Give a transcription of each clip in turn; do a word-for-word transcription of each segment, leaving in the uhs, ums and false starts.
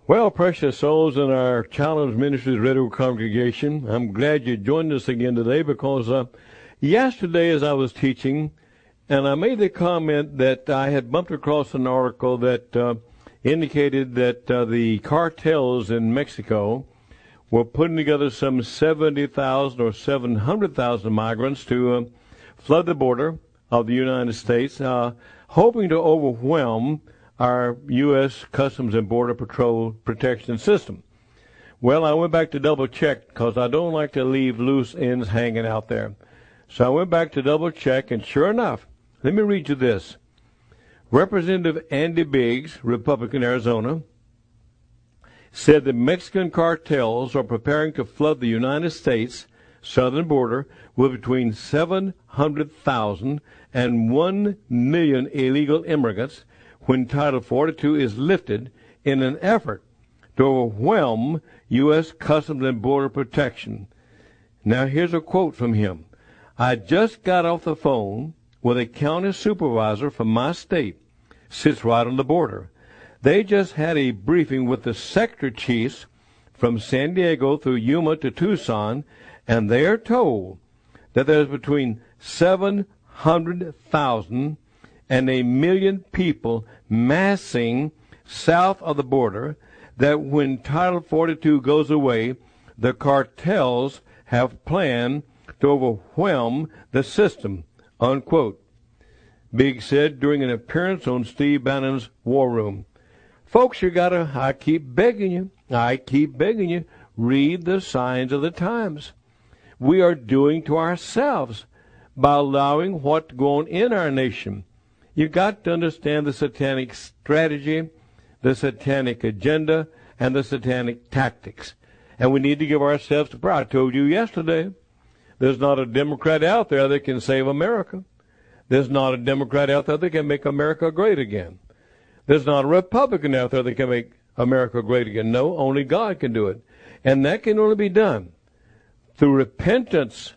Well, precious souls in our Challenge Ministries Radio congregation, I'm glad you joined us again today because uh, yesterday as I was teaching, and I made the comment that I had bumped across an article that uh, indicated that uh, the cartels in Mexico were putting together some seventy thousand or seven hundred thousand migrants to uh, flood the border of the United States, uh, hoping to overwhelm our U S Customs and Border Patrol protection system. Well, I went back to double check because I don't like to leave loose ends hanging out there. So I went back to double check, and sure enough, let me read you this. Representative Andy Biggs, Republican, Arizona, said the Mexican cartels are preparing to flood the United States southern border with between seven hundred thousand and one million illegal immigrants when Title forty-two is lifted in an effort to overwhelm U S Customs and Border Protection. Now, here's a quote from him. I just got off the phone with a county supervisor from my state, sits right on the border. They just had a briefing with the sector chiefs from San Diego through Yuma to Tucson, and they are told that there's between seven hundred thousand and a million people massing south of the border, that when Title forty-two goes away, the cartels have planned to overwhelm the system, unquote. Biggs said during an appearance on Steve Bannon's War Room. Folks, you gotta, I keep begging you, I keep begging you, read the signs of the times. We are doing to ourselves by allowing what to go on in our nation. You've got to understand the satanic strategy, the satanic agenda, and the satanic tactics. And we need to give ourselves to prayer. I told you yesterday, there's not a Democrat out there that can save America. There's not a Democrat out there that can make America great again. There's not a Republican out there that can make America great again. No, only God can do it. And that can only be done through repentance,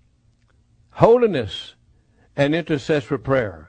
holiness, and intercessory prayer.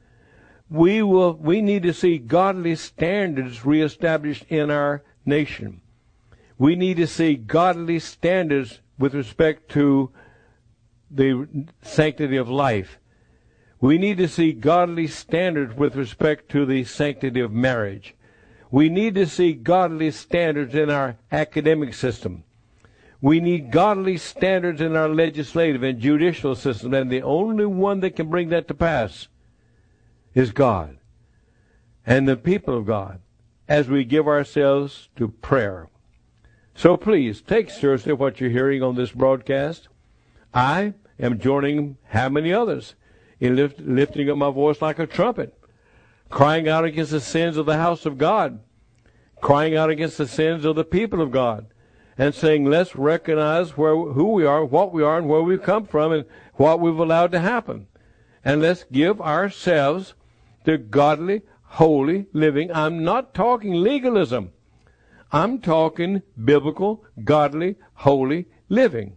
We will. We need to see godly standards reestablished in our nation. We need to see godly standards with respect to the sanctity of life. We need to see godly standards with respect to the sanctity of marriage. We need to see godly standards in our academic system. We need godly standards in our legislative and judicial system, and the only one that can bring that to pass is God and the people of God as we give ourselves to prayer. So please take seriously what you're hearing on this broadcast. I am joining how many others in lift, lifting up my voice like a trumpet, crying out against the sins of the house of God, crying out against the sins of the people of God, and saying, let's recognize where, who we are, what we are, and where we've come from, and what we've allowed to happen. And let's give ourselves to godly, holy living. I'm not talking legalism. I'm talking biblical, godly, holy living.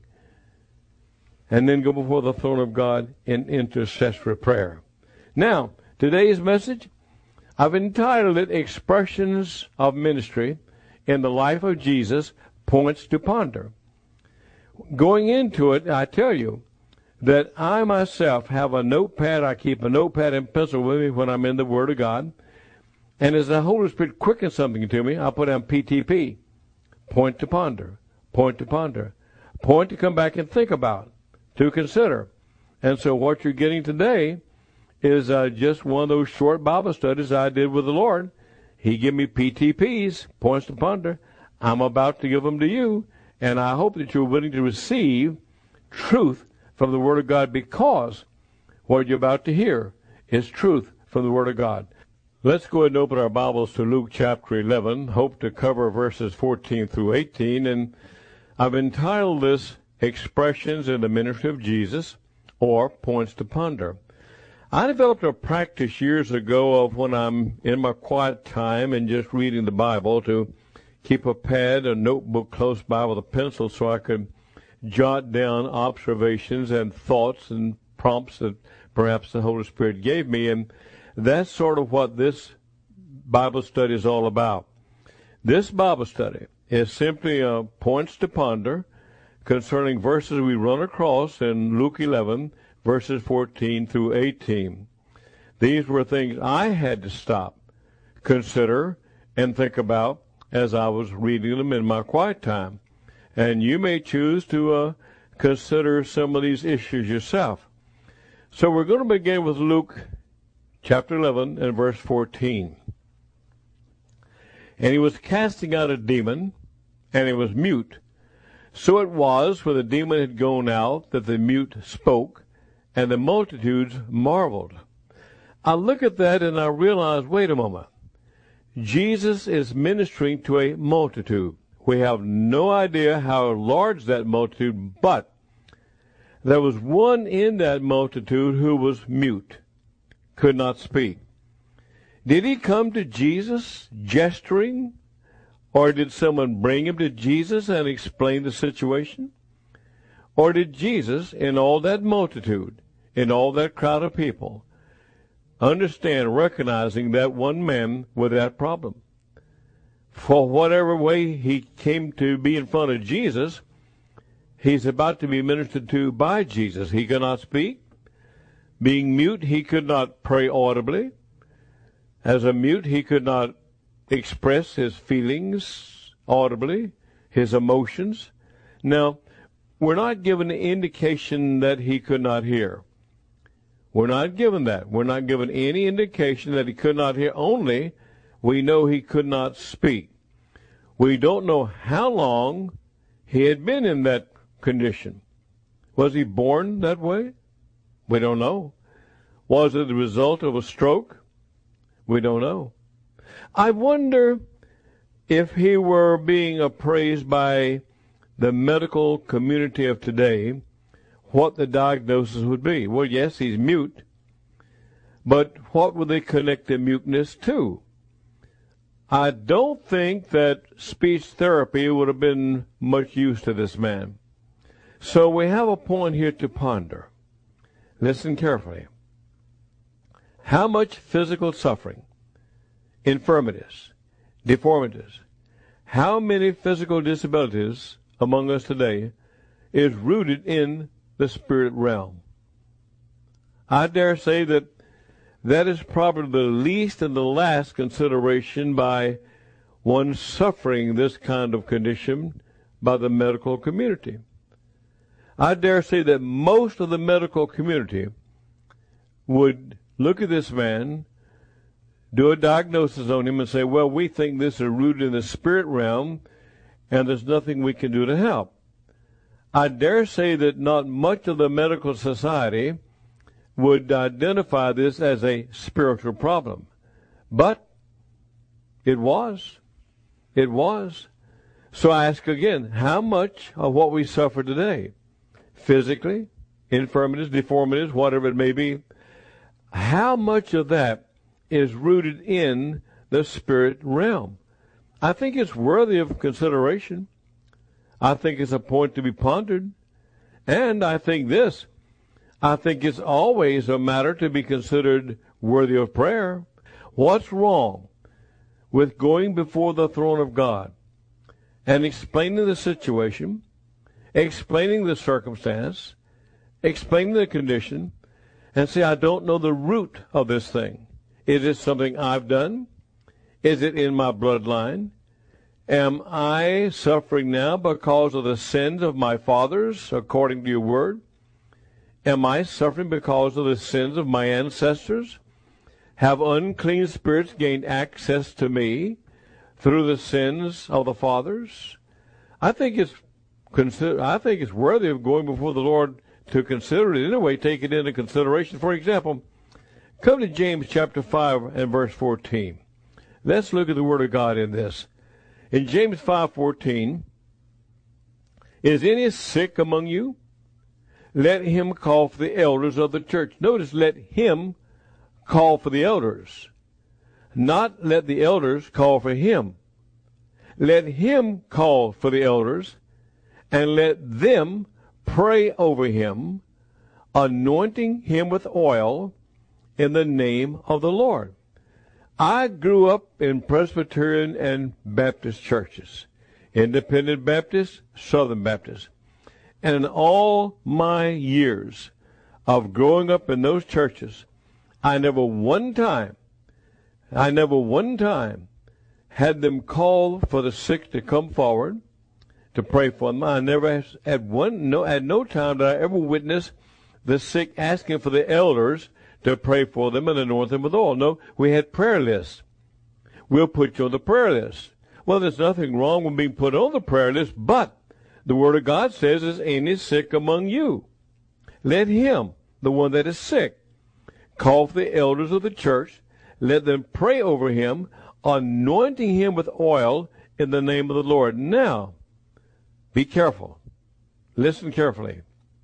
And then go before the throne of God in intercessory prayer. Now, today's message, I've entitled it Expressions of Ministry in the Life of Jesus, Points to Ponder. Going into it, I tell you that I myself have a notepad. I keep a notepad and pencil with me when I'm in the Word of God. And as the Holy Spirit quickens something to me, I'll put down P T P, point to ponder, point to ponder, point to come back and think about, to consider. And so what you're getting today is uh, just one of those short Bible studies I did with the Lord. He gave me P T Ps, points to ponder. I'm about to give them to you, and I hope that you're willing to receive truth from the Word of God, because what you're about to hear is truth from the Word of God. Let's go ahead and open our Bibles to Luke chapter eleven. Hope to cover verses fourteen through eighteen. And I've entitled this Expressions in the Ministry of Jesus, or Points to Ponder. I developed a practice years ago of when I'm in my quiet time and just reading the Bible to keep a pad, a notebook close by with a pencil so I could jot down observations and thoughts and prompts that perhaps the Holy Spirit gave me. And that's sort of what this Bible study is all about. This Bible study is simply uh, points to ponder concerning verses we run across in Luke eleven, verses fourteen through eighteen. These were things I had to stop, consider, and think about as I was reading them in my quiet time. And you may choose to uh, consider some of these issues yourself. So we're going to begin with Luke chapter eleven and verse fourteen. And he was casting out a demon, and he was mute. So it was, when the demon had gone out, that the mute spoke, and the multitudes marveled. I look at that and I realize, wait a moment. Jesus is ministering to a multitude. We have no idea how large that multitude, but there was one in that multitude who was mute, could not speak. Did he come to Jesus gesturing, or did someone bring him to Jesus and explain the situation? Or did Jesus, in all that multitude, in all that crowd of people, understand, recognizing that one man with that problem? For whatever way he came to be in front of Jesus, he's about to be ministered to by Jesus. He could not speak. Being mute, he could not pray audibly. As a mute, he could not express his feelings audibly, his emotions. Now, we're not given the indication that he could not hear. We're not given that. We're not given any indication that he could not hear. Only we know he could not speak. We don't know how long he had been in that condition. Was he born that way? We don't know. Was it the result of a stroke? We don't know. I wonder if he were being appraised by the medical community of today, what the diagnosis would be. Well, yes, he's mute, but what would they connect the muteness to? I don't think that speech therapy would have been much use to this man. So we have a point here to ponder. Listen carefully. How much physical suffering, infirmities, deformities, how many physical disabilities among us today is rooted in the spirit realm? I dare say that that is probably the least and the last consideration by one suffering this kind of condition by the medical community. I dare say that most of the medical community would look at this man, do a diagnosis on him, and say, well, we think this is rooted in the spirit realm, and there's nothing we can do to help. I dare say that not much of the medical society would identify this as a spiritual problem. But it was. It was. So I ask again, how much of what we suffer today, physically, infirmities, deformities, whatever it may be, how much of that is rooted in the spirit realm? I think it's worthy of consideration. I think it's a point to be pondered. And I think this, I think it's always a matter to be considered worthy of prayer. What's wrong with going before the throne of God and explaining the situation, explaining the circumstance, explaining the condition, and say, I don't know the root of this thing. Is it something I've done? Is it in my bloodline? Am I suffering now because of the sins of my fathers, according to your word? Am I suffering because of the sins of my ancestors? Have unclean spirits gained access to me through the sins of the fathers? I think it's consider, I think it's worthy of going before the Lord to consider it anyway, take it into consideration. For example, come to James chapter five and verse fourteen. Let's look at the Word of God in this. In James five fourteen, is any sick among you? Let him call for the elders of the church. Notice, let him call for the elders. Not let the elders call for him. Let him call for the elders, and let them pray over him, anointing him with oil in the name of the Lord. I grew up in Presbyterian and Baptist churches, Independent Baptist, Southern Baptist. And in all my years of growing up in those churches, I never one time, I never one time had them call for the sick to come forward to pray for them. I never had one, no, at no time did I ever witness the sick asking for the elders to pray for them and anoint them with oil. No, we had prayer lists. We'll put you on the prayer list. Well, there's nothing wrong with being put on the prayer list, but the Word of God says, is any sick among you? Let him, the one that is sick, call for the elders of the church. Let them pray over him, anointing him with oil in the name of the Lord. Now, be careful. Listen carefully.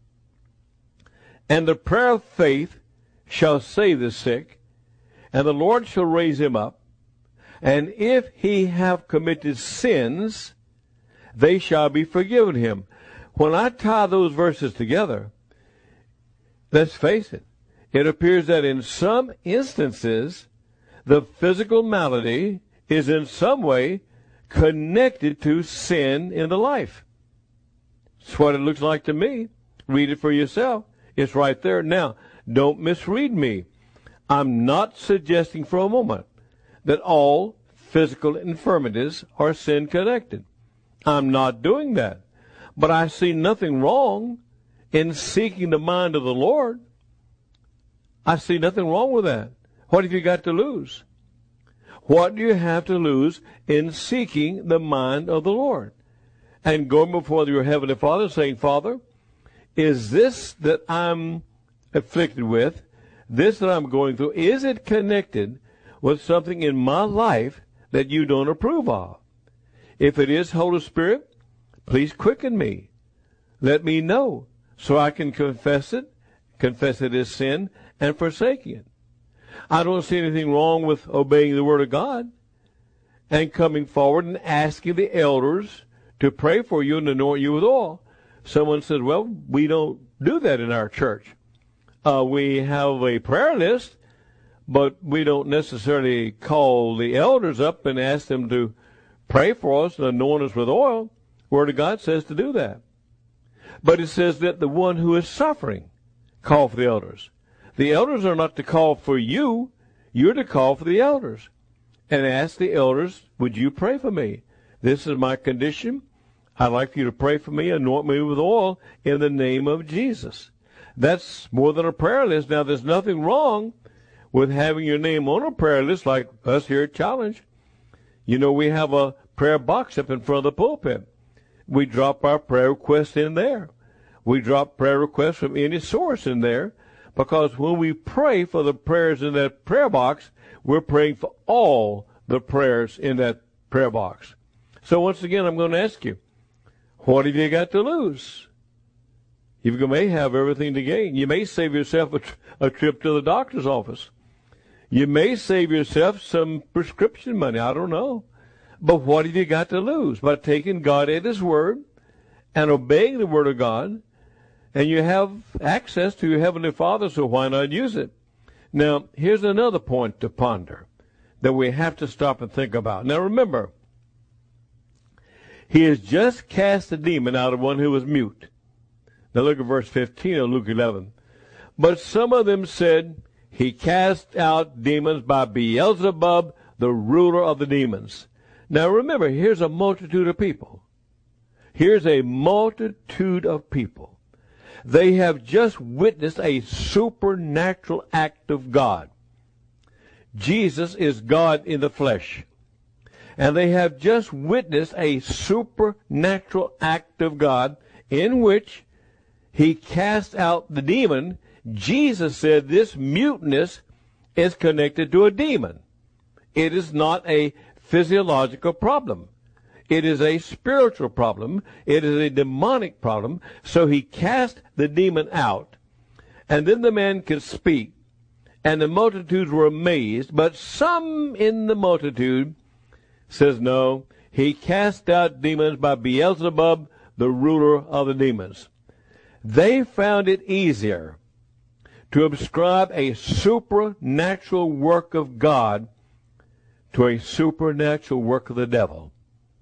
And the prayer of faith shall save the sick, and the Lord shall raise him up. And if he have committed sins, they shall be forgiven him. When I tie those verses together, let's face it, it appears that in some instances, the physical malady is in some way connected to sin in the life. That's what it looks like to me. Read it for yourself. It's right there. Now, don't misread me. I'm not suggesting for a moment that all physical infirmities are sin connected. I'm not doing that. But I see nothing wrong in seeking the mind of the Lord. I see nothing wrong with that. What have you got to lose? What do you have to lose in seeking the mind of the Lord? And going before your Heavenly Father saying, Father, is this that I'm afflicted with, this that I'm going through, is it connected with something in my life that you don't approve of? If it is, Holy Spirit, please quicken me. Let me know so I can confess it, confess it as sin, and forsake it. I don't see anything wrong with obeying the Word of God and coming forward and asking the elders to pray for you and anoint you with oil. Someone says, well, we don't do that in our church. Uh, we have a prayer list, but we don't necessarily call the elders up and ask them to pray for us and anoint us with oil. Word of God says to do that. But it says that the one who is suffering call for the elders. The elders are not to call for you. You're to call for the elders and ask the elders, would you pray for me? This is my condition. I'd like you to pray for me, anoint me with oil in the name of Jesus. That's more than a prayer list. Now, there's nothing wrong with having your name on a prayer list like us here at Challenge. You know, we have a prayer box up in front of the pulpit. We drop our prayer requests in there. We drop prayer requests from any source in there because when we pray for the prayers in that prayer box, we're praying for all the prayers in that prayer box. So once again, I'm going to ask you, what have you got to lose? You may have everything to gain. You may save yourself a, tr- a trip to the doctor's office. You may save yourself some prescription money. I don't know. But what have you got to lose? By taking God at His Word and obeying the Word of God, and you have access to your Heavenly Father, so why not use it? Now, here's another point to ponder that we have to stop and think about. Now, remember, He has just cast a demon out of one who was mute. Now look at verse fifteen of Luke eleven. But some of them said, He cast out demons by Beelzebub, the ruler of the demons. Now remember, here's a multitude of people. Here's a multitude of people. They have just witnessed a supernatural act of God. Jesus is God in the flesh. And they have just witnessed a supernatural act of God in which He cast out the demon. Jesus said this muteness is connected to a demon. It is not a physiological problem. It is a spiritual problem. It is a demonic problem. So He cast the demon out. And then the man could speak. And the multitudes were amazed. But some in the multitude says, no, He cast out demons by Beelzebub, the ruler of the demons. They found it easier to ascribe a supernatural work of God to a supernatural work of the devil.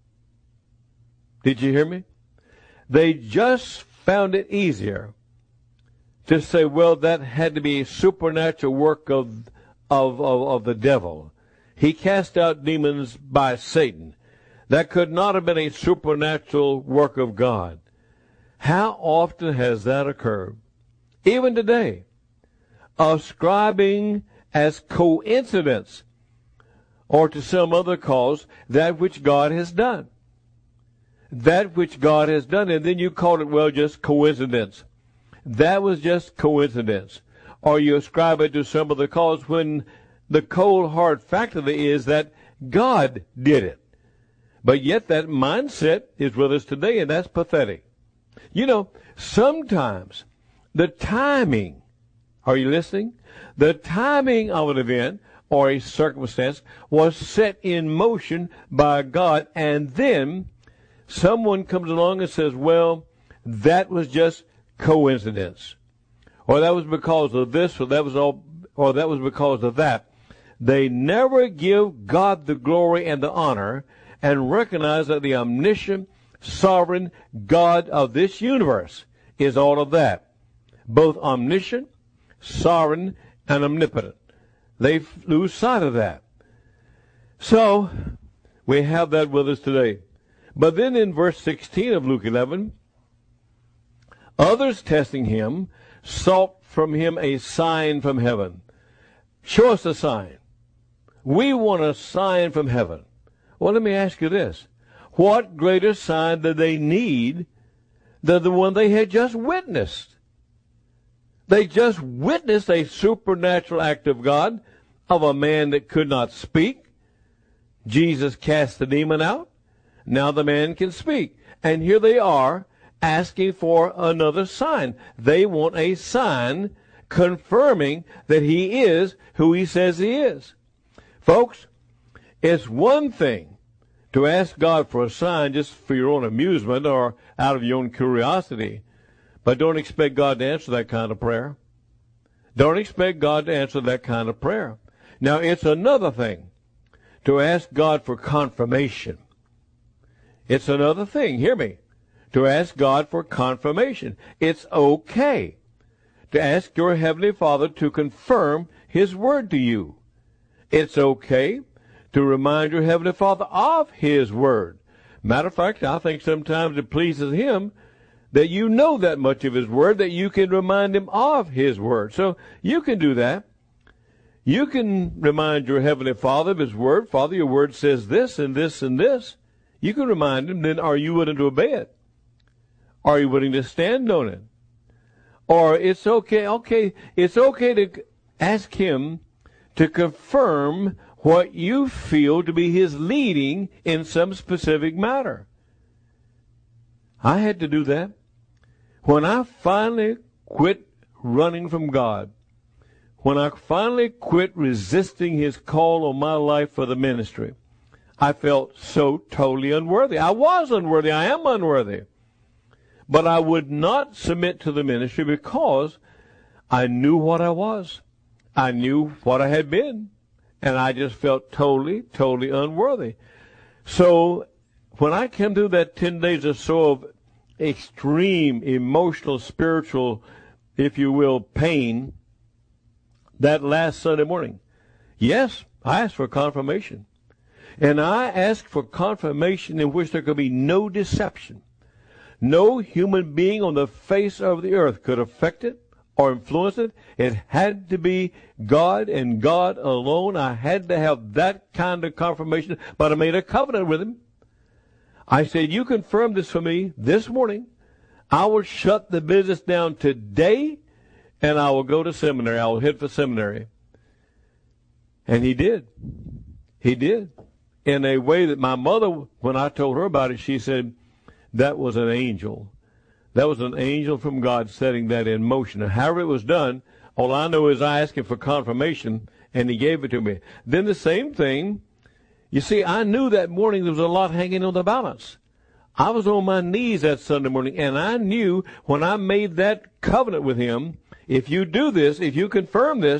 Did you hear me? They just found it easier to say, well, that had to be a supernatural work of, of, of, of the devil. He cast out demons by Satan. That could not have been a supernatural work of God. How often has that occurred? Even today, ascribing as coincidence or to some other cause that which God has done. That which God has done, and then you call it, well, just coincidence. That was just coincidence. Or you ascribe it to some other cause when the cold, hard fact of it is that God did it. But yet that mindset is with us today, and that's pathetic. You know, sometimes the timing, are you listening? The timing of an event or a circumstance was set in motion by God, and then someone comes along and says, well, that was just coincidence. Or that was because of this, or that was all, or that was because of that. They never give God the glory and the honor and recognize that the omniscient, sovereign God of this universe is all of that. Both omniscient, sovereign, and omnipotent. They lose sight of that. So, we have that with us today. But then in verse sixteen of Luke eleven, others testing him sought from him a sign from heaven. Show us a sign. We want a sign from heaven. Well, let me ask you this. What greater sign did they need than the one they had just witnessed? They just witnessed a supernatural act of God of a man that could not speak. Jesus cast the demon out. Now the man can speak. And here they are asking for another sign. They want a sign confirming that he is who he says he is. Folks, it's one thing to ask God for a sign just for your own amusement or out of your own curiosity, but don't expect God to answer that kind of prayer. Don't expect God to answer that kind of prayer. Now, it's another thing to ask God for confirmation. It's another thing, hear me, to ask God for confirmation. It's okay to ask your Heavenly Father to confirm His Word to you. It's okay to remind your Heavenly Father of His Word. Matter of fact, I think sometimes it pleases Him that you know that much of His Word that you can remind Him of His Word. So you can do that. You can remind your Heavenly Father of His Word. Father, your Word says this and this and this. You can remind Him. Then are you willing to obey it? Are you willing to stand on it? Or it's okay, okay, it's okay to ask Him to confirm what you feel to be His leading in some specific matter. I had to do that. When I finally quit running from God, when I finally quit resisting His call on my life for the ministry, I felt so totally unworthy. I was unworthy. I am unworthy. But I would not submit to the ministry because I knew what I was. I knew what I had been. And I just felt totally, totally unworthy. So when I came through that ten days or so of extreme emotional, spiritual, if you will, pain, that last Sunday morning, yes, I asked for confirmation. And I asked for confirmation in which there could be no deception. No human being on the face of the earth could affect it or influence it. It had to be God and God alone. I had to have that kind of confirmation, but I made a covenant with Him. I said, you confirm this for me this morning. I will shut the business down today, and I will go to seminary. I will head for seminary. And He did. He did. In a way that my mother, when I told her about it, she said, that was an angel. That was an angel from God setting that in motion. And however it was done, all I know is I asked Him for confirmation, and He gave it to me. Then the same thing, you see, I knew that morning there was a lot hanging on the balance. I was on my knees that Sunday morning, and I knew when I made that covenant with Him, if you do this, if you confirm this,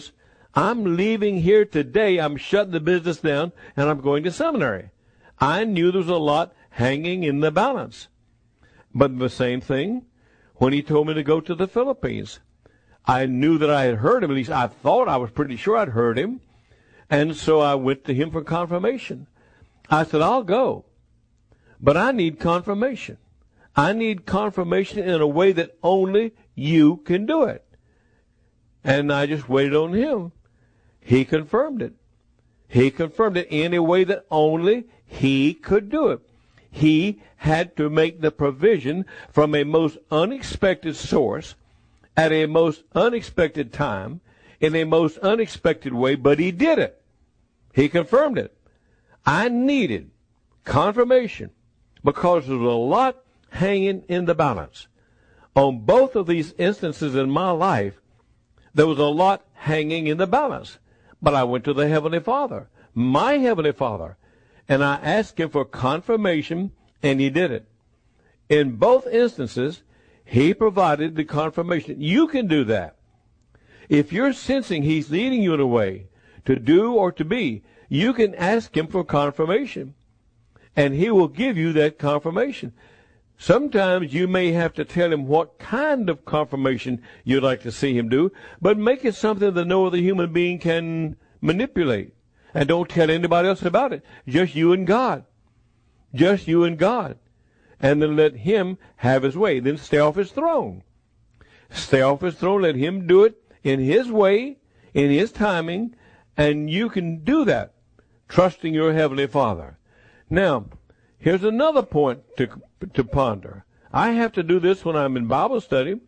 I'm leaving here today. I'm shutting the business down, and I'm going to seminary. I knew there was a lot hanging in the balance. But the same thing when he told me to go to the Philippines. I knew that I had heard him. At least I thought, I was pretty sure I'd heard him. And so I went to him for confirmation. I said, I'll go, but I need confirmation. I need confirmation in a way that only you can do it. And I just waited on him. He confirmed it. He confirmed it in a way that only he could do it. He had to make the provision from a most unexpected source at a most unexpected time in a most unexpected way, but he did it. He confirmed it. I needed confirmation because there was a lot hanging in the balance. On both of these instances in my life, there was a lot hanging in the balance. But I went to the Heavenly Father, my Heavenly Father, and I asked him for confirmation, and he did it. In both instances, he provided the confirmation. You can do that. If you're sensing he's leading you in a way to do or to be, you can ask him for confirmation, and he will give you that confirmation. Sometimes you may have to tell him what kind of confirmation you'd like to see him do, but make it something that no other human being can manipulate. And don't tell anybody else about it. Just you and God. Just you and God. And then let him have his way. Then stay off his throne. Stay off his throne. Let him do it in his way, in his timing, and you can do that, trusting your Heavenly Father. Now, here's another point to, to ponder. I have to do this when I'm in Bible study,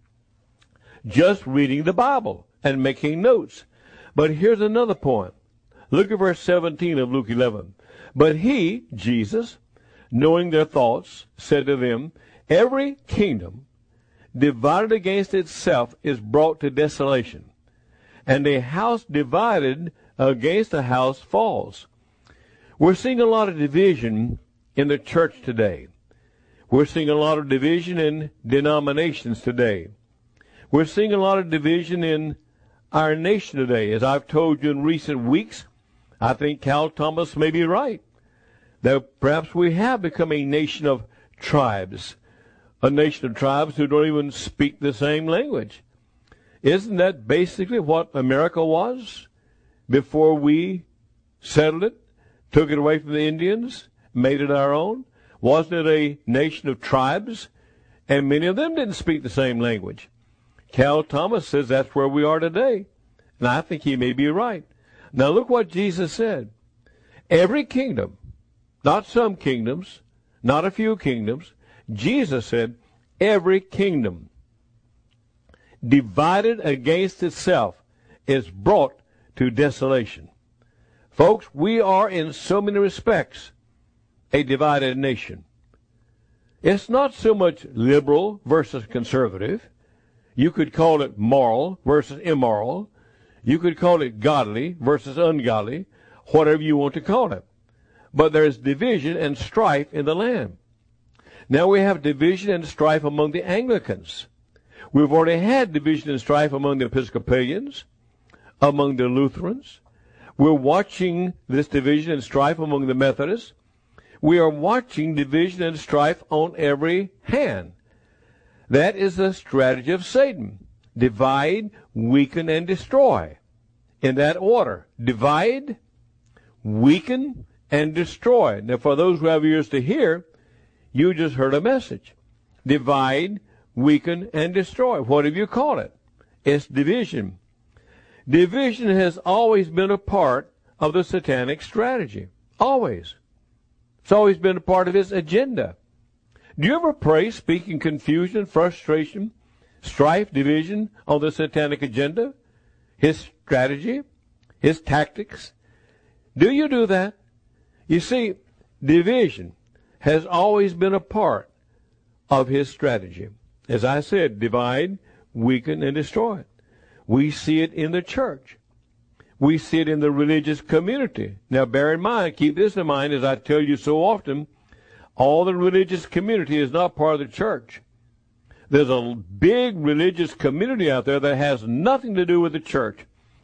just reading the Bible and making notes. But here's another point. Look at verse seventeen of Luke eleven. But he, Jesus, knowing their thoughts, said to them, every kingdom divided against itself is brought to desolation, and a house divided against a house falls. We're seeing a lot of division in the church today. We're seeing a lot of division in denominations today. We're seeing a lot of division in our nation today. As I've told you in recent weeks, I think Cal Thomas may be right, that perhaps we have become a nation of tribes, a nation of tribes who don't even speak the same language. Isn't that basically what America was before we settled it, took it away from the Indians, made it our own? Wasn't it a nation of tribes? And many of them didn't speak the same language. Cal Thomas says that's where we are today. And I think he may be right. Now look what Jesus said. Every kingdom, not some kingdoms, not a few kingdoms. Jesus said, every kingdom divided against itself is brought to desolation. Folks, we are in so many respects a divided nation. It's not so much liberal versus conservative. You could call it moral versus immoral. You could call it godly versus ungodly, whatever you want to call it. But there's division and strife in the land. Now we have division and strife among the Anglicans. We've already had division and strife among the Episcopalians, among the Lutherans. We're watching this division and strife among the Methodists. We are watching division and strife on every hand. That is the strategy of Satan. Divide, weaken, and destroy. In that order. Divide, weaken, and destroy. Now, for those who have ears to hear, you just heard a message. Divide, weaken, and destroy. What have you called it? It's division. Division has always been a part of the satanic strategy. Always. It's always been a part of his agenda. Do you ever pray speaking confusion, frustration, strife, division on the satanic agenda? His strategy? His tactics? Do you do that? You see, division has always been a part of his strategy. As I said, divide, weaken, and destroy. We see it in the church. We see it in the religious community. Now, bear in mind, keep this in mind, as I tell you so often, all the religious community is not part of the church. There's a big religious community out there that has nothing to do with the church.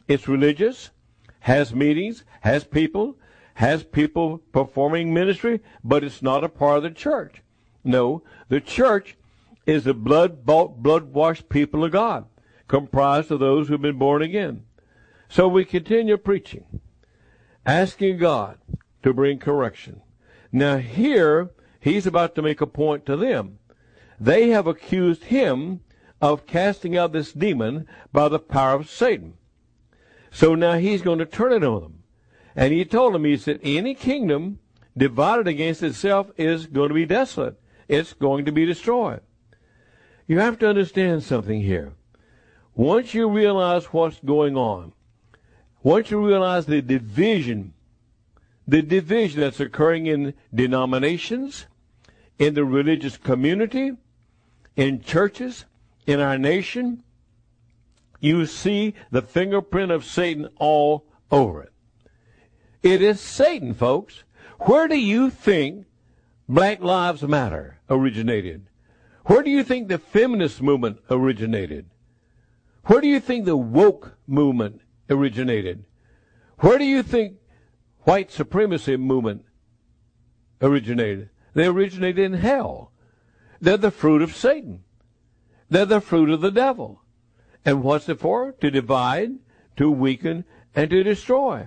It's religious, has meetings, has people, has people performing ministry, but it's not a part of the church. No, the church is the blood-bought, blood-washed people of God, comprised of those who have been born again. So we continue preaching, asking God to bring correction. Now here, he's about to make a point to them. They have accused him of casting out this demon by the power of Satan. So now he's going to turn it on them. And he told them, he said, any kingdom divided against itself is going to be desolate. It's going to be destroyed. You have to understand something here. Once you realize what's going on, once you realize the division, the division that's occurring in denominations, in the religious community, in churches, in our nation, you see the fingerprint of Satan all over it. It is Satan, folks. Where do you think Black Lives Matter originated? Where do you think the feminist movement originated? Where do you think the woke movement originated? Where do you think white supremacy movement originated? They originated in hell. They're the fruit of Satan. They're the fruit of the devil. And what's it for? To divide, to weaken, and to destroy.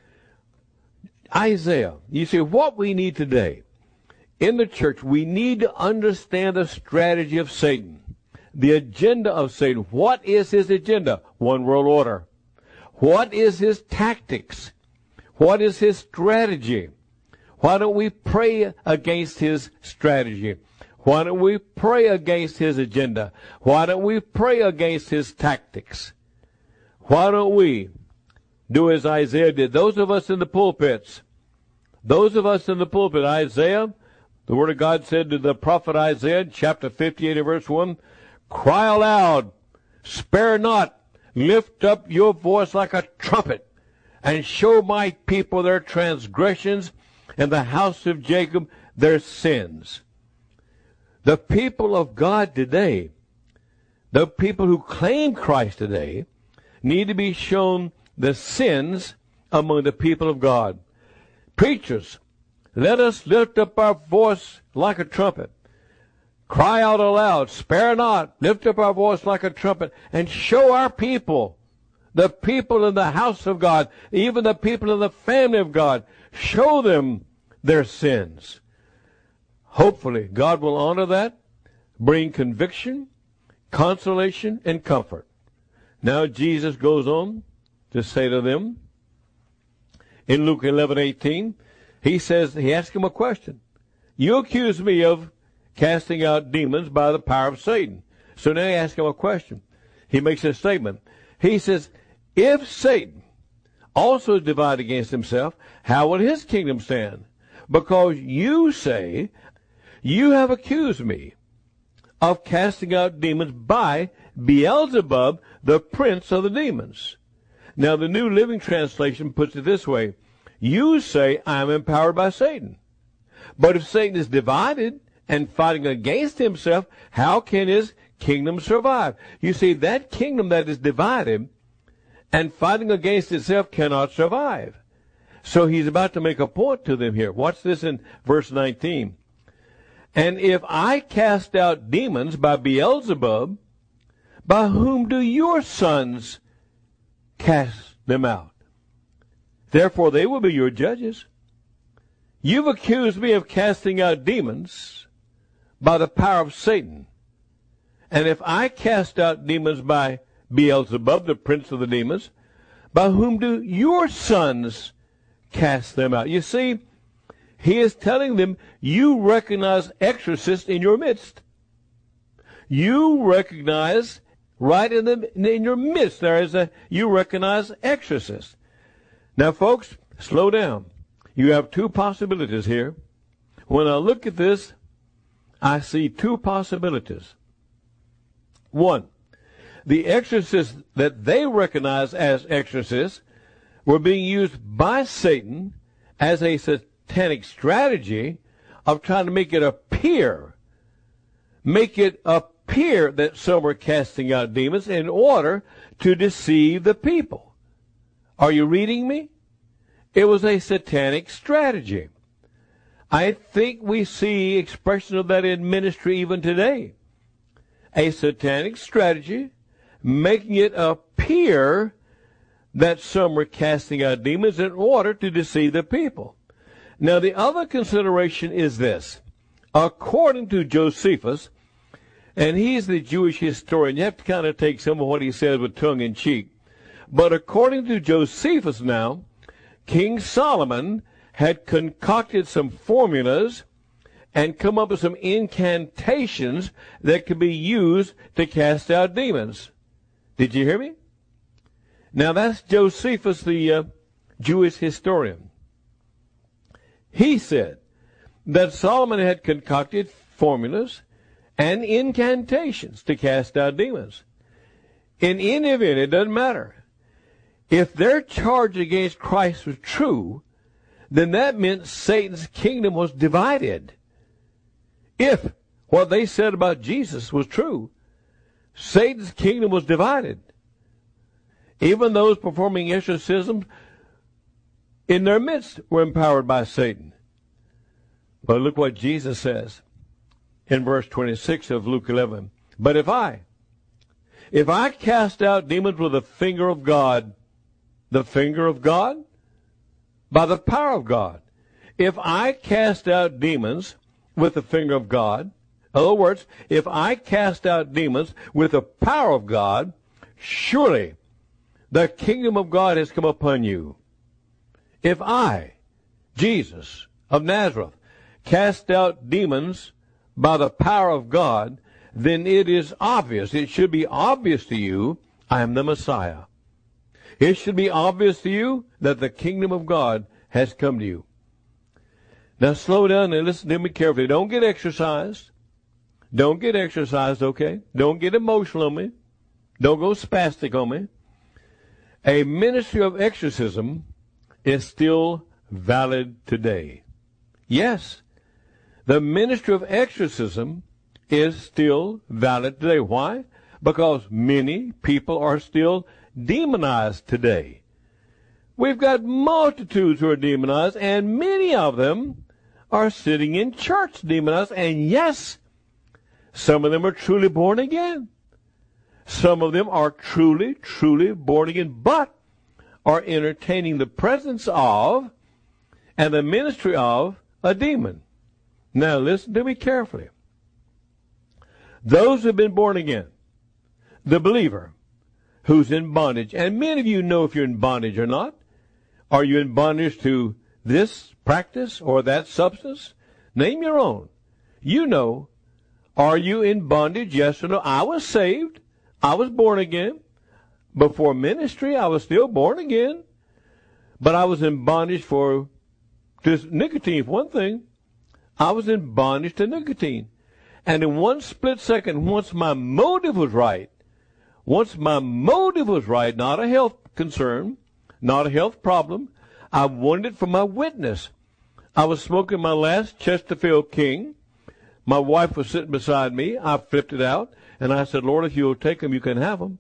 Isaiah, you see, what we need today in the church, we need to understand the strategy of Satan, the agenda of Satan. What is his agenda? One world order. What is his tactics? What is his strategy? Why don't we pray against his strategy? Why don't we pray against his agenda? Why don't we pray against his tactics? Why don't we do as Isaiah did? Those of us in the pulpits, those of us in the pulpit, Isaiah, the Word of God said to the prophet Isaiah, chapter fifty-eight and verse one, cry aloud, spare not, lift up your voice like a trumpet, and show my people their transgressions, and the house of Jacob their sins. The people of God today, the people who claim Christ today, need to be shown the sins among the people of God. Preachers, let us lift up our voice like a trumpet. Cry out aloud, spare not, lift up our voice like a trumpet, and show our people, the people in the house of God, even the people in the family of God, show them their sins. Hopefully, God will honor that, bring conviction, consolation, and comfort. Now Jesus goes on to say to them, in Luke eleven eighteen, he says, he asks him a question. You accuse me of casting out demons by the power of Satan. So now he asks him a question. He makes a statement. He says, if Satan also is divided against himself, how will his kingdom stand? Because you say, you have accused me of casting out demons by Beelzebub, the prince of the demons. Now, the New Living Translation puts it this way. You say, I am empowered by Satan. But if Satan is divided and fighting against himself, how can his kingdom survive? You see, that kingdom that is divided and fighting against itself cannot survive. So he's about to make a point to them here. Watch this in verse nineteen. And if I cast out demons by Beelzebub, by whom do your sons cast them out? Therefore they will be your judges. You've accused me of casting out demons by the power of Satan. And if I cast out demons by Beelzebub, the prince of the demons, by whom do your sons cast them out? You see, he is telling them, you recognize exorcists in your midst. You recognize right in the in your midst there is a you recognize exorcists. Now, folks, slow down. You have two possibilities here. When I look at this, I see two possibilities. One, the exorcists that they recognize as exorcists were being used by Satan as a satanic strategy of trying to make it appear, make it appear that some were casting out demons in order to deceive the people. Are you reading me? It was a satanic strategy. I think we see expression of that in ministry even today. A satanic strategy, making it appear that some were casting out demons in order to deceive the people. Now, the other consideration is this. According to Josephus, and he's the Jewish historian, you have to kind of take some of what he says with tongue in cheek. But according to Josephus now, King Solomon had concocted some formulas and come up with some incantations that could be used to cast out demons. Did you hear me? Now that's Josephus, the uh, Jewish historian. He said that Solomon had concocted formulas and incantations to cast out demons. In any event, it doesn't matter. If their charge against Christ was true, then that meant Satan's kingdom was divided. If what they said about Jesus was true, Satan's kingdom was divided. Even those performing exorcisms in their midst were empowered by Satan. But look what Jesus says in verse twenty-six of Luke eleven. But if I, if I cast out demons with the finger of God, the finger of God, by the power of God. If I cast out demons with the finger of God, in other words, if I cast out demons with the power of God, surely the kingdom of God has come upon you. If I, Jesus of Nazareth, cast out demons by the power of God, then it is obvious, it should be obvious to you, I am the Messiah. It should be obvious to you that the kingdom of God has come to you. Now slow down and listen to me carefully. Don't get exercised. Don't get exercised, okay? Don't get emotional on me. Don't go spastic on me. A ministry of exorcism is still valid today. Yes, the ministry of exorcism is still valid today. Why? Because many people are still demonized today. We've got multitudes who are demonized, and many of them are sitting in church demonized, and yes, some of them are truly born again. Some of them are truly, truly born again, but are entertaining the presence of and the ministry of a demon. Now listen to me carefully. Those who have been born again, the believer who's in bondage, and many of you know if you're in bondage or not. Are you in bondage to this practice or that substance? Name your own. You know. Are you in bondage? Yes or no? I was saved. I was born again. Before ministry, I was still born again. But I was in bondage for just nicotine, for one thing. I was in bondage to nicotine. And in one split second, once my motive was right, once my motive was right, not a health concern, not a health problem, I wanted it for my witness. I was smoking my last Chesterfield King. My wife was sitting beside me. I flipped it out, and I said, Lord, if you'll take them, you can have them.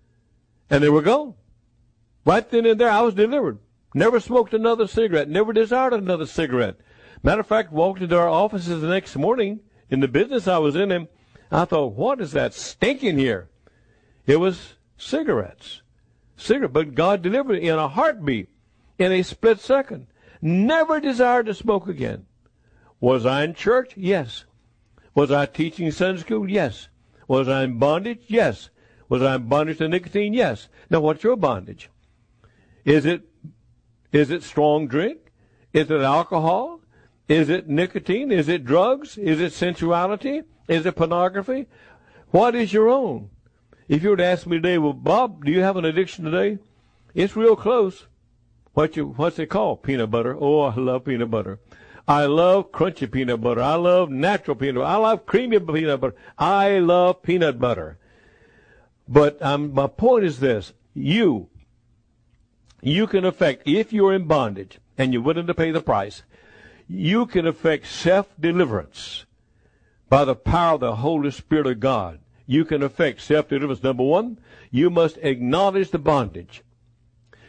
And they were gone. Right then and there, I was delivered. Never smoked another cigarette. Never desired another cigarette. Matter of fact, walked into our offices the next morning in the business I was in, and I thought, what is that stinking here? It was cigarettes. Cigarette, but God delivered it in a heartbeat, in a split second. Never desired to smoke again. Was I in church? Yes. Was I teaching Sunday school? Yes. Was I in bondage? Yes. Was I in bondage to nicotine? Yes. Now, what's your bondage? Is it, is it strong drink? Is it alcohol? Is it nicotine? Is it drugs? Is it sensuality? Is it pornography? What is your own? If you were to ask me today, well, Bob, do you have an addiction today? It's real close. What you, what's it called? Peanut butter. Oh, I love peanut butter. I love crunchy peanut butter. I love natural peanut butter. I love creamy peanut butter. I love peanut butter. But um, my point is this. You, you can affect, if you're in bondage and you're willing to pay the price, you can affect self-deliverance by the power of the Holy Spirit of God. You can affect self-deliverance. Number one, you must acknowledge the bondage.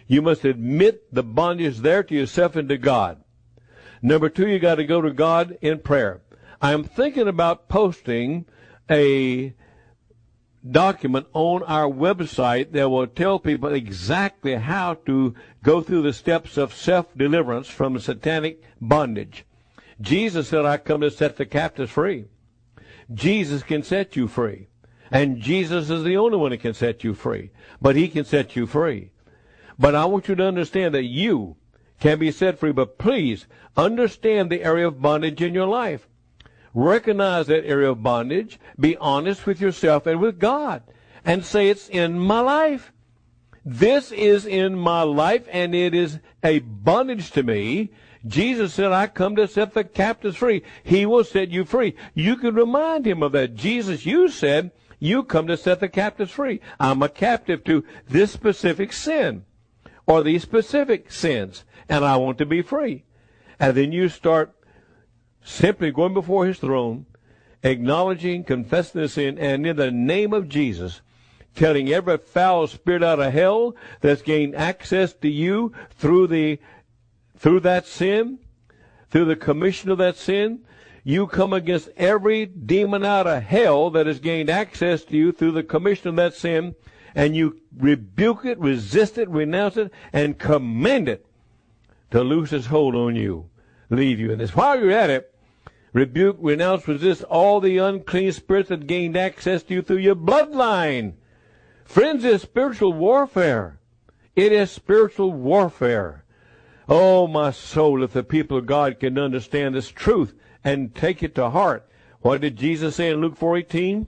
You must admit the bondage there to yourself and to God. Number two, you got to go to God in prayer. I'm thinking about posting a document on our website that will tell people exactly how to go through the steps of self-deliverance from satanic bondage. Jesus said, I come to set the captives free. Jesus can set you free. And Jesus is the only one that can set you free. But he can set you free. But I want you to understand that you can be set free. But please understand the area of bondage in your life. Recognize that area of bondage. Be honest with yourself and with God. And say, it's in my life. This is in my life, and it is a bondage to me. Jesus said, I come to set the captives free. He will set you free. You can remind him of that. Jesus, you said, you come to set the captives free. I'm a captive to this specific sin or these specific sins, and I want to be free. And then you start simply going before his throne, acknowledging, confessing the sin, and in the name of Jesus, telling every foul spirit out of hell that's gained access to you through the through that sin, through the commission of that sin, you come against every demon out of hell that has gained access to you through the commission of that sin, and you rebuke it, resist it, renounce it, and command it to loose its hold on you, leave you in this. While you're at it, rebuke, renounce, resist all the unclean spirits that gained access to you through your bloodline. Friends, it's spiritual warfare. It is spiritual warfare. Oh, my soul, if the people of God can understand this truth and take it to heart. What did Jesus say in Luke four eighteen?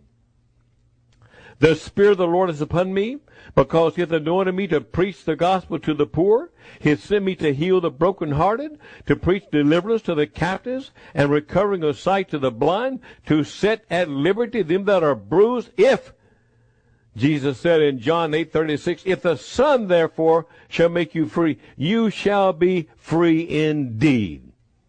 The Spirit of the Lord is upon me, because he hath anointed me to preach the gospel to the poor. He hath sent me to heal the brokenhearted, to preach deliverance to the captives, and recovering of sight to the blind, to set at liberty them that are bruised. If, Jesus said in John eight thirty-six, if the Son therefore shall make you free, you shall be free indeed.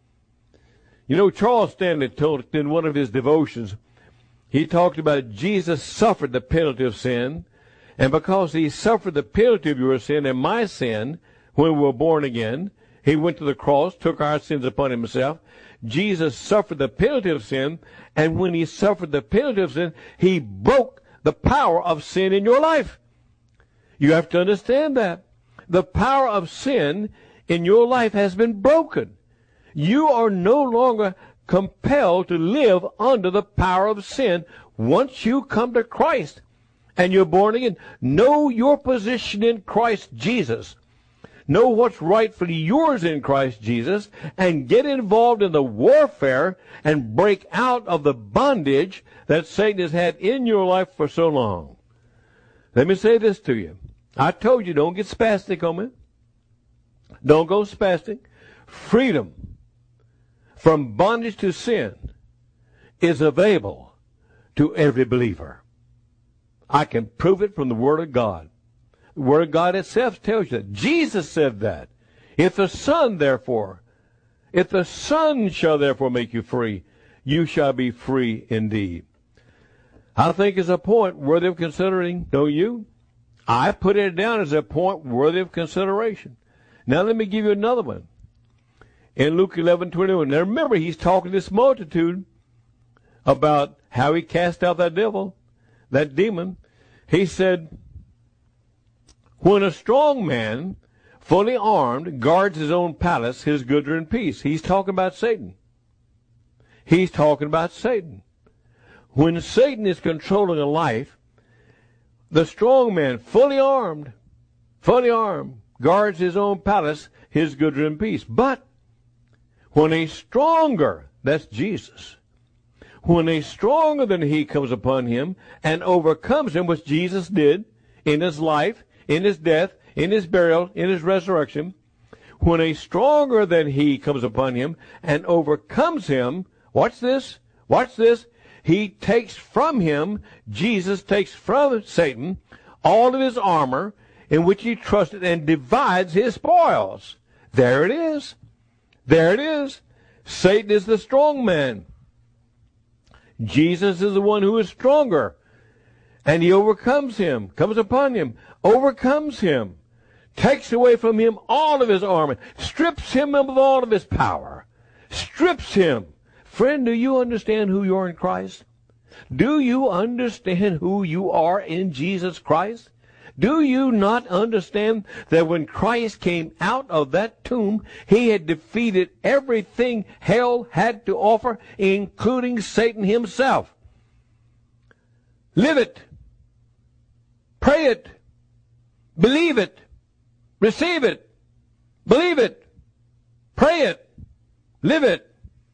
You know, Charles Stanley told in one of his devotions, he talked about Jesus suffered the penalty of sin, and because he suffered the penalty of your sin and my sin when we were born again, he went to the cross, took our sins upon himself. Jesus suffered the penalty of sin, and when he suffered the penalty of sin, he broke the power of sin in your life. You have to understand that. The power of sin in your life has been broken. You are no longer compelled to live under the power of sin once you come to Christ and you're born again. Know your position in Christ Jesus. Know what's rightfully yours in Christ Jesus, and get involved in the warfare and break out of the bondage that Satan has had in your life for so long. Let me say this to you. I told you, don't get spastic on me. Don't go spastic. Freedom from bondage to sin is available to every believer. I can prove it from the Word of God. The Word of God itself tells you that. Jesus said that. If the Son, therefore, if the Son shall therefore make you free, you shall be free indeed. I think it's a point worthy of considering, don't you? I put it down as a point worthy of consideration. Now let me give you another one. In Luke eleven twenty-one. Now remember, he's talking to this multitude about how he cast out that devil, that demon. He said, when a strong man, fully armed, guards his own palace, his goods are in peace. He's talking about Satan. He's talking about Satan. When Satan is controlling a life, the strong man, fully armed, fully armed, guards his own palace, his goods are in peace. But when a stronger, that's Jesus, when a stronger than he comes upon him and overcomes him, which Jesus did in his life, in his death, in his burial, in his resurrection, when a stronger than he comes upon him and overcomes him, watch this, watch this, he takes from him, Jesus takes from Satan all of his armor in which he trusted and divides his spoils. There it is. There it is. Satan is the strong man. Jesus is the one who is stronger. And he overcomes him, comes upon him, overcomes him, takes away from him all of his armor, strips him of all of his power, strips him. Friend, do you understand who you are in Christ? Do you understand who you are in Jesus Christ? Do you not understand that when Christ came out of that tomb, he had defeated everything hell had to offer, including Satan himself? Live it. Pray it. Believe it. Receive it. Believe it. Pray it. Live it.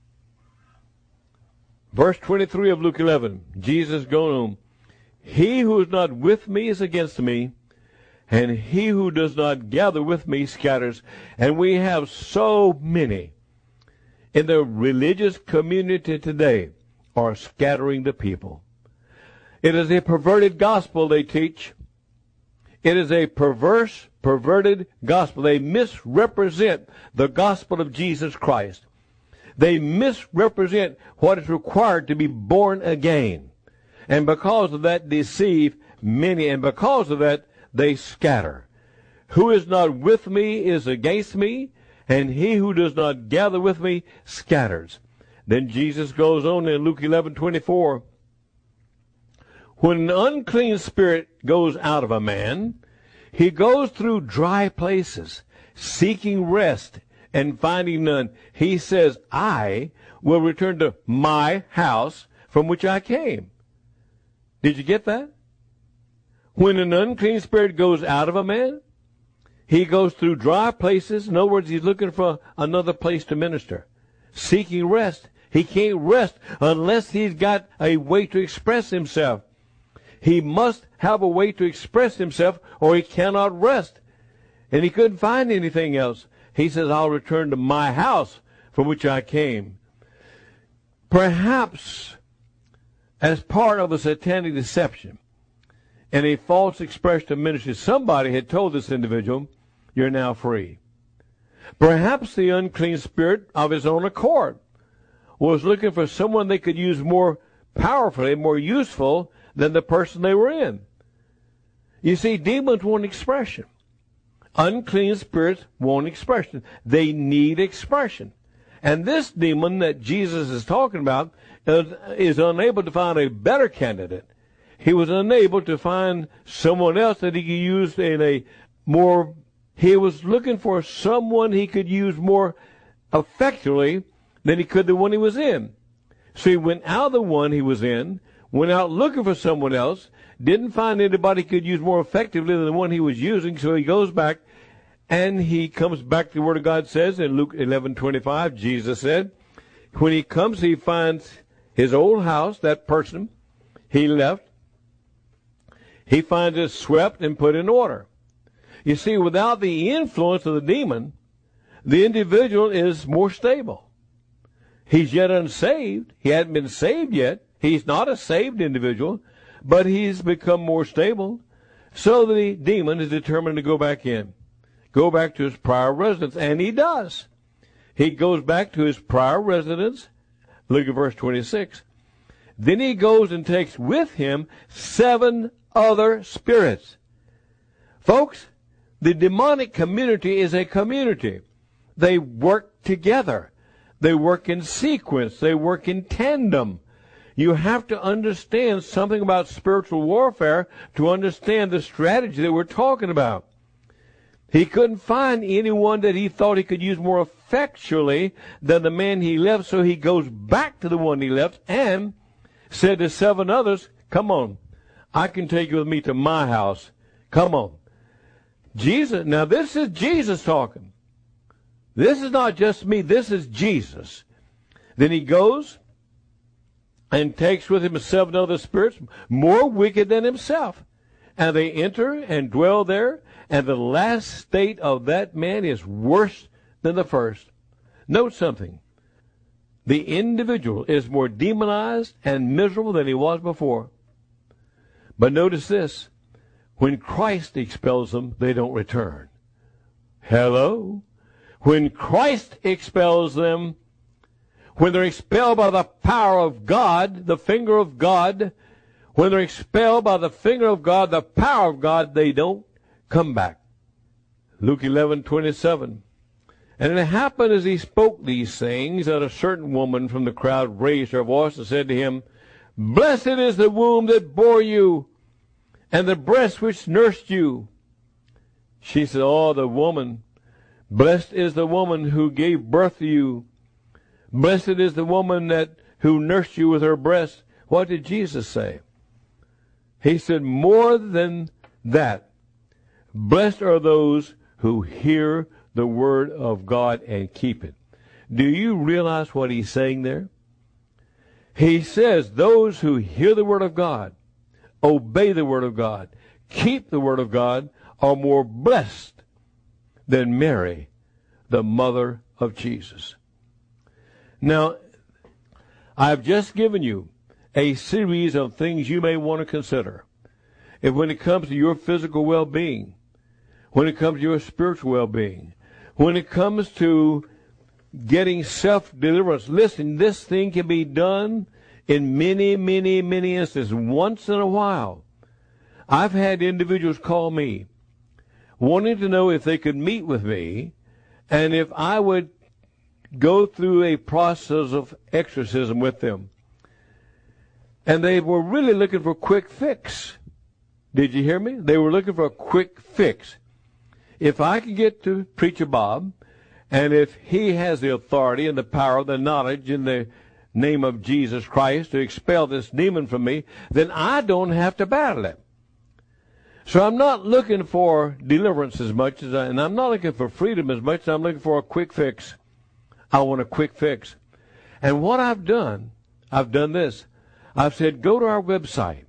Verse twenty-three of Luke eleven, Jesus going on, he who is not with me is against me, and he who does not gather with me scatters. And we have so many in the religious community today are scattering the people. It is a perverted gospel they teach. It is a perverse, perverted gospel. They misrepresent the gospel of Jesus Christ. They misrepresent what is required to be born again. And because of that, deceive many. And because of that, they scatter. Who is not with me is against me, and he who does not gather with me scatters. Then Jesus goes on in Luke eleven twenty-four. When an unclean spirit goes out of a man, he goes through dry places, seeking rest and finding none. He says, I will return to my house from which I came. Did you get that? When an unclean spirit goes out of a man, he goes through dry places. In other words, he's looking for another place to minister, seeking rest. He can't rest unless he's got a way to express himself. He must have a way to express himself, or he cannot rest. And he couldn't find anything else. He says, I'll return to my house from which I came. Perhaps as part of a satanic deception and a false expression of ministry, somebody had told this individual, you're now free. Perhaps the unclean spirit of his own accord was looking for someone they could use more powerfully, more useful than the person they were in. You see, demons want expression. Unclean spirits want expression. They need expression. And this demon that Jesus is talking about is, is unable to find a better candidate. He was unable to find someone else that he could use in a more, he was looking for someone he could use more effectively than he could the one he was in. So he went out of the one he was in, went out looking for someone else, didn't find anybody he could use more effectively than the one he was using, so he goes back and he comes back to the Word of God says in Luke eleven twenty-five, Jesus said, when he comes, he finds his old house, that person he left, he finds it swept and put in order. You see, without the influence of the demon, the individual is more stable. He's yet unsaved. He hasn't been saved yet. He's not a saved individual, but he's become more stable. So the demon is determined to go back in, go back to his prior residence, and he does. He goes back to his prior residence. Look at verse twenty-six. Then he goes and takes with him seven other spirits. Folks, the demonic community is a community. They work together. They work in sequence. They work in tandem. You have to understand something about spiritual warfare to understand the strategy that we're talking about. He couldn't find anyone that he thought he could use more effectually than the man he left, so he goes back to the one he left and said to seven others, come on, I can take you with me to my house. Come on. Jesus, now this is Jesus talking. This is not just me, this is Jesus. Then he goes and takes with him seven other spirits, more wicked than himself. And they enter and dwell there, and the last state of that man is worse than the first. Note something. The individual is more demonized and miserable than he was before. But notice this. When Christ expels them, they don't return. Hello? When Christ expels them, when they're expelled by the power of God, the finger of God, when they're expelled by the finger of God, the power of God, they don't come back. Luke eleven twenty-seven. And it happened as he spoke these things that a certain woman from the crowd raised her voice and said to him, Blessed is the womb that bore you, and the breast which nursed you. She said, Oh, the woman, blessed is the woman who gave birth to you. Blessed is the woman that who nursed you with her breast. What did Jesus say? He said, more than that, blessed are those who hear the word of God and keep it. Do you realize what he's saying there? He says those who hear the word of God, obey the word of God, keep the word of God, are more blessed than Mary, the mother of Jesus. Now, I've just given you a series of things you may want to consider. If when it comes to your physical well-being, when it comes to your spiritual well-being, when it comes to getting self-deliverance, listen, this thing can be done in many, many, many instances. Once in a while, I've had individuals call me wanting to know if they could meet with me and if I would go through a process of exorcism with them. And they were really looking for a quick fix. Did you hear me? They were looking for a quick fix. If I could get to Preacher Bob, and if he has the authority and the power, the knowledge in the name of Jesus Christ to expel this demon from me, then I don't have to battle it. So I'm not looking for deliverance as much as I, and I'm not looking for freedom as much as I'm looking for a quick fix. I want a quick fix. And what I've done, I've done this. I've said, go to our website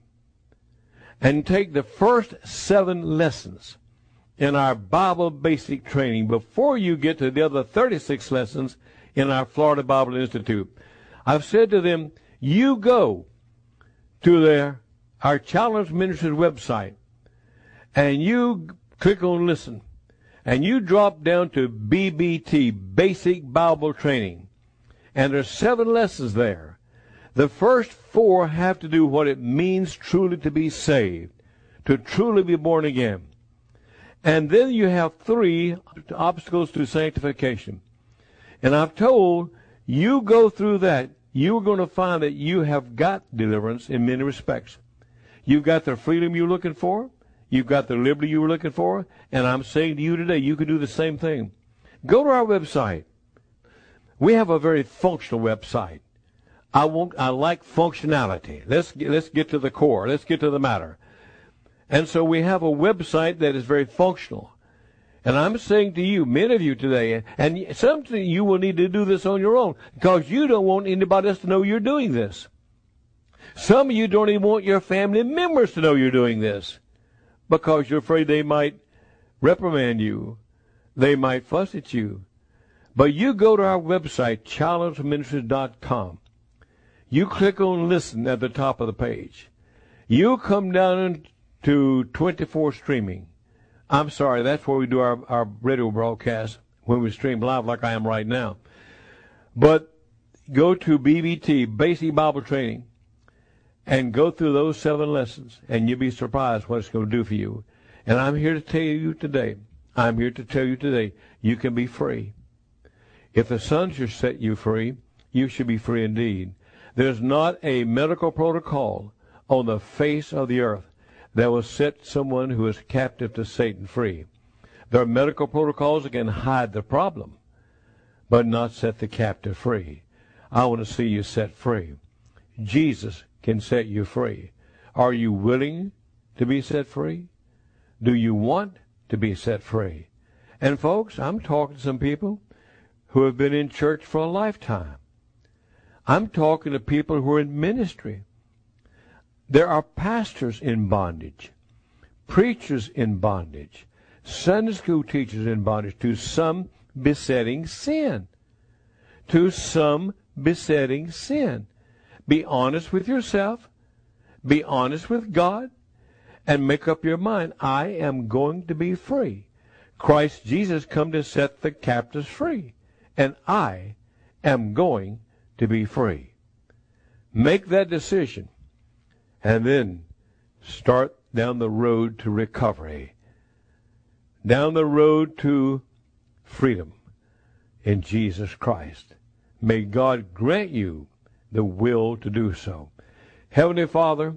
and take the first seven lessons in our Bible basic training before you get to the other thirty-six lessons in our Florida Bible Institute. I've said to them, you go to their, our Challenge Ministries website and you click on listen and you drop down to B B T, Basic Bible Training. And there's seven lessons there. The first four have to do what it means truly to be saved, to truly be born again. And then you have three obstacles to sanctification. And I've told you go through that, you're going to find that you have got deliverance in many respects. You've got the freedom you're looking for. You've got the liberty you were looking for. And I'm saying to you today, you can do the same thing. Go to our website. We have a very functional website. I want, I like functionality. Let's, let's get to the core. Let's get to the matter. And so we have a website that is very functional. And I'm saying to you, many of you today, and some of you will need to do this on your own because you don't want anybody else to know you're doing this. Some of you don't even want your family members to know you're doing this because you're afraid they might reprimand you. They might fuss at you. But you go to our website, challenge ministries dot com. You click on listen at the top of the page. You come down to twenty-four streaming. I'm sorry, that's where we do our, our radio broadcast when we stream live like I am right now. But go to B B T, Basic Bible Training, and go through those seven lessons, and you'll be surprised what it's going to do for you. And I'm here to tell you today, I'm here to tell you today, you can be free. If the Son should set you free, you should be free indeed. There's not a medical protocol on the face of the earth that will set someone who is captive to Satan free. There are medical protocols that can hide the problem, but not set the captive free. I want to see you set free. Jesus can set you free. Are you willing to be set free? Do you want to be set free? And folks, I'm talking to some people who have been in church for a lifetime. I'm talking to people who are in ministry. There are pastors in bondage, preachers in bondage, Sunday school teachers in bondage to some besetting sin. To some besetting sin. Be honest with yourself. Be honest with God. And make up your mind, I am going to be free. Christ Jesus come to set the captives free. And I am going to be free. Make that decision. And then start down the road to recovery. down the road to freedom in Jesus Christ. May God grant you the will to do so. Heavenly Father,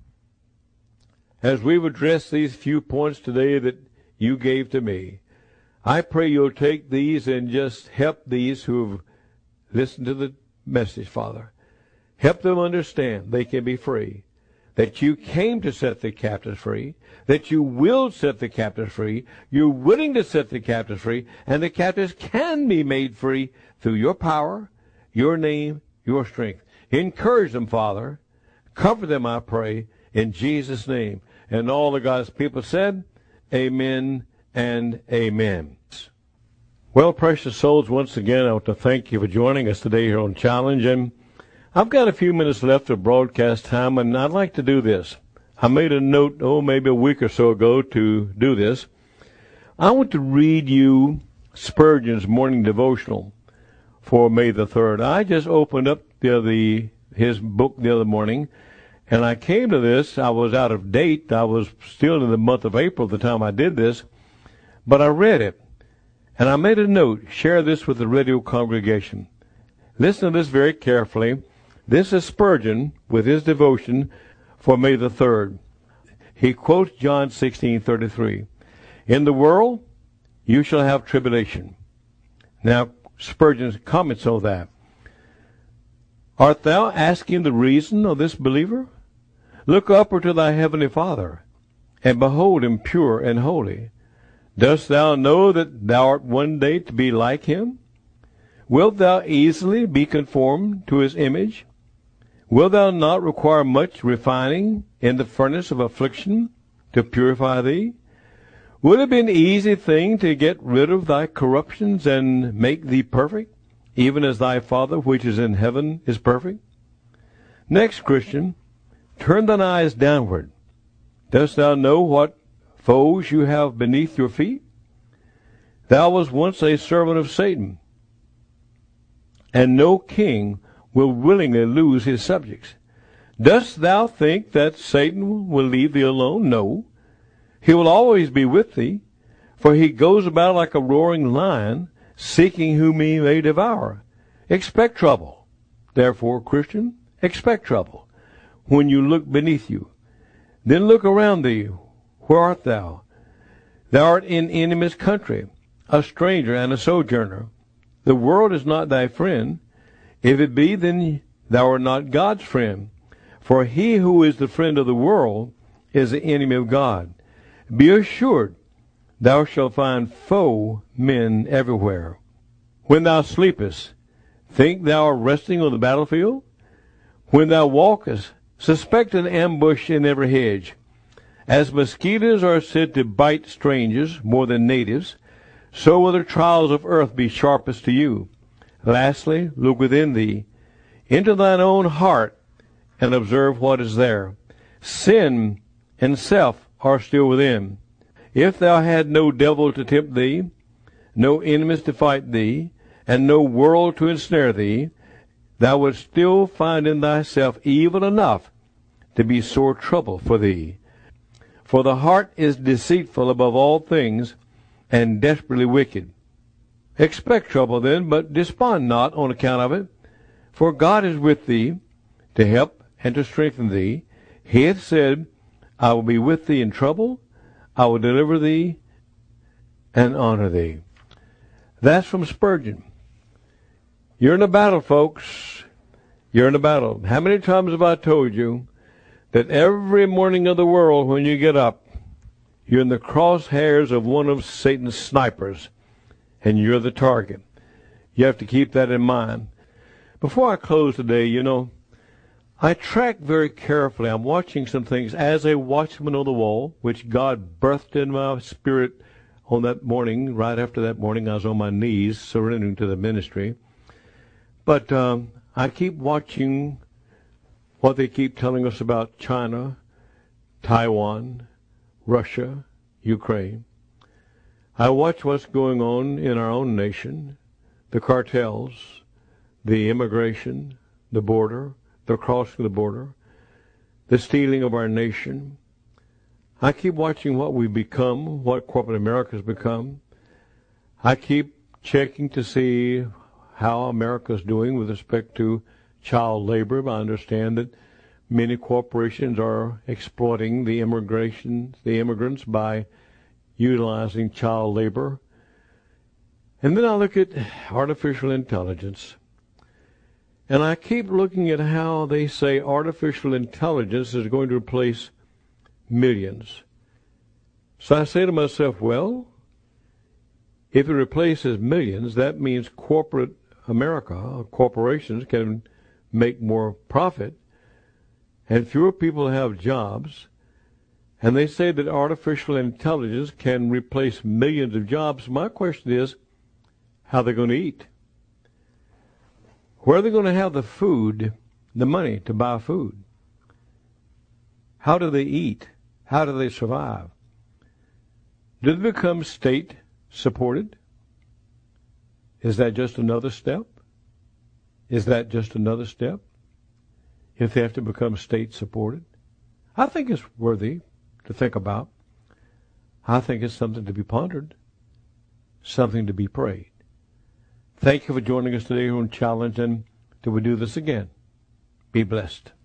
as we've addressed these few points today that you gave to me, I pray you'll take these and just help these who have listened to the message, Father. Help them understand they can be free, that you came to set the captives free, that you will set the captives free, you're willing to set the captives free, and the captives can be made free through your power, your name, your strength. Encourage them, Father. Comfort them, I pray, in Jesus' name. And all the God's people said, amen and amen. Well, precious souls, once again, I want to thank you for joining us today here on Challenge. And I've got a few minutes left of broadcast time, and I'd like to do this. I made a note, oh, maybe a week or so ago to do this. I want to read you Spurgeon's morning devotional for May the third. I just opened up the, the his book the other morning, and I came to this. I was out of date. I was still in the month of April at the time I did this, but I read it, and I made a note, share this with the radio congregation. Listen to this very carefully. This is Spurgeon with his devotion for May the third. He quotes John sixteen thirty-three. In the world you shall have tribulation. Now, Spurgeon comments on that. Art thou asking the reason of this, believer? Look upward to thy heavenly Father, and behold him pure and holy. Dost thou know that thou art one day to be like him? Wilt thou easily be conformed to his image? Wilt thou not require much refining in the furnace of affliction to purify thee? Would it be an easy thing to get rid of thy corruptions and make thee perfect, even as thy Father which is in heaven is perfect? Next, Christian, turn thine eyes downward. Dost thou know what foes you have beneath your feet? Thou wast once a servant of Satan, and no king will willingly lose his subjects. Dost thou think that Satan will leave thee alone? No. He will always be with thee, for he goes about like a roaring lion, seeking whom he may devour. Expect trouble. Therefore, Christian, expect trouble when you look beneath you. Then look around thee. Where art thou? Thou art in enemy's country, a stranger and a sojourner. The world is not thy friend. If it be, then thou art not God's friend. For he who is the friend of the world is the enemy of God. Be assured, thou shalt find foe men everywhere. When thou sleepest, think thou art resting on the battlefield? When thou walkest, suspect an ambush in every hedge. As mosquitoes are said to bite strangers more than natives, so will the trials of earth be sharpest to you. Lastly, look within thee, into thine own heart, and observe what is there. Sin and self are still within. If thou had no devil to tempt thee, no enemies to fight thee, and no world to ensnare thee, thou wouldst still find in thyself evil enough to be sore trouble for thee. For the heart is deceitful above all things, and desperately wicked. Expect trouble then, but despond not on account of it, for God is with thee to help and to strengthen thee. He hath said, I will be with thee in trouble, I will deliver thee and honor thee. That's from Spurgeon. You're in a battle, folks. You're in a battle. How many times have I told you that every morning of the world when you get up, you're in the crosshairs of one of Satan's snipers, and you're the target. You have to keep that in mind. Before I close today, you know, I track very carefully. I'm watching some things as a watchman on the wall, which God birthed in my spirit on that morning. Right after that morning, I was on my knees surrendering to the ministry. But um, I keep watching what they keep telling us about China, Taiwan, Russia, Ukraine. I watch what's going on in our own nation, the cartels, the immigration, the border, the crossing the border, the stealing of our nation. I keep watching what we become, what corporate America has become. I keep checking to see how America is doing with respect to child labor. I understand that many corporations are exploiting the immigration, the immigrants by utilizing child labor. And then I look at artificial intelligence, and I keep looking at how they say artificial intelligence is going to replace millions. So I say to myself, well, if it replaces millions, that means corporate America, corporations can make more profit, and fewer people have jobs. And they say that artificial intelligence can replace millions of jobs. My question is, how are they going to eat? Where are they going to have the food, the money to buy food? How do they eat? How do they survive? Do they become state-supported? Is that just another step? Is that just another step? If they have to become state-supported? I think it's worthy to think about. I think it's something to be pondered, something to be prayed. Thank you for joining us today on Challenge, and till we do this again, be blessed.